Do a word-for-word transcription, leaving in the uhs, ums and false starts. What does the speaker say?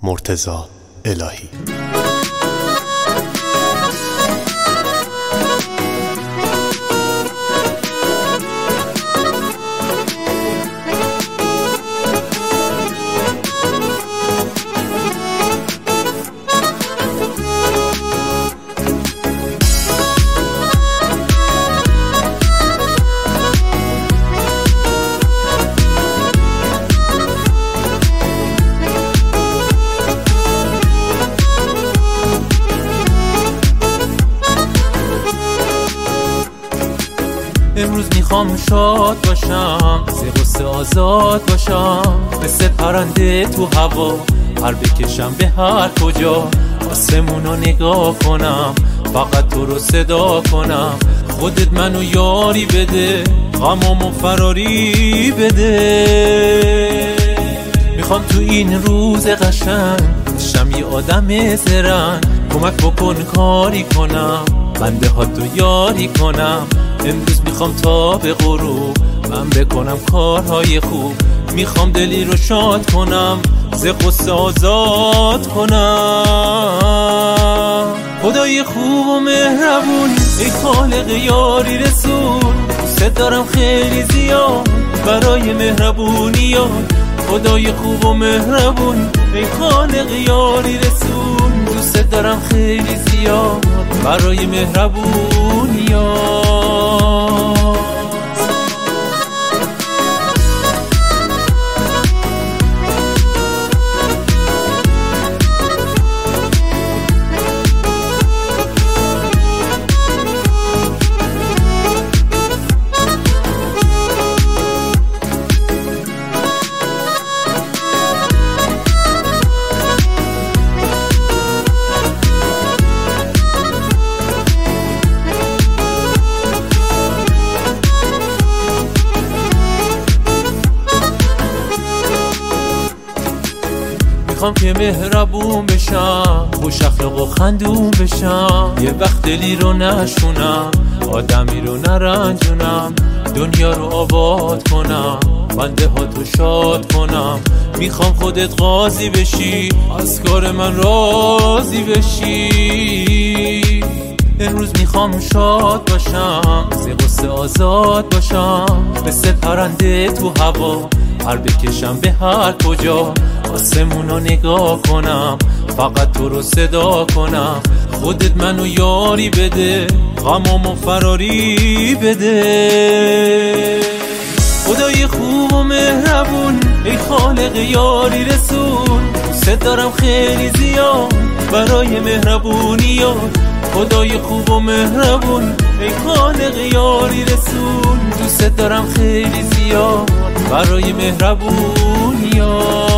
مرتضی الهی. امروز میخوام شاد باشم، ز غصه آزاد باشم، مثل پرنده تو هوا پر بکشم به هر کجا. آسمونو نگاه کنم، فقط تو رو صدا کنم، خودت منو یاری بده، غمامو فراری بده. میخوام تو این روز قشنگ بشم یه آدم زرنگ، کمک بکن کاری کنم، بنده ها تو یاری کنم. امروز میخوام تا به غروب من بکنم کارهای خوب، میخوام دلی رو شاد کنم، ز غصه آزاد کنم. خدای خوب و مهربون، ای خالق یاری رسون، دوست دارم خیلی زیاد برای مهربونیات. خدای خوب و مهربون، ای خالق یاری رسون، دوست دارم خیلی زیاد برای مهربونیات. میخوام که مهربون بشم، خوش اخلاق و خندون بشم، یه وقت دلی رو نشونم، آدمی رو نرنجونم، دنیا رو آباد کنم، بنده ها تو شاد کنم. میخوام خودت قاضی بشی، از کار من راضی بشی. امروز میخوام شاد باشم، ز غصه آزاد باشم، مثل پرنده تو هوا پر بکشم به هر کجا. آسمونو نگاه کنم، فقط تو رو صدا کنم، خودت منو یاری بده، غمامو فراری بده. خدای خوب و مهربون، ای خالق یاری رسون، دوست دارم خیلی زیاد برای مهربونیات. خدای خوب و مهربون، ای خالق یاری رسون، دوست دارم خیلی زیاد برای مهربونیات.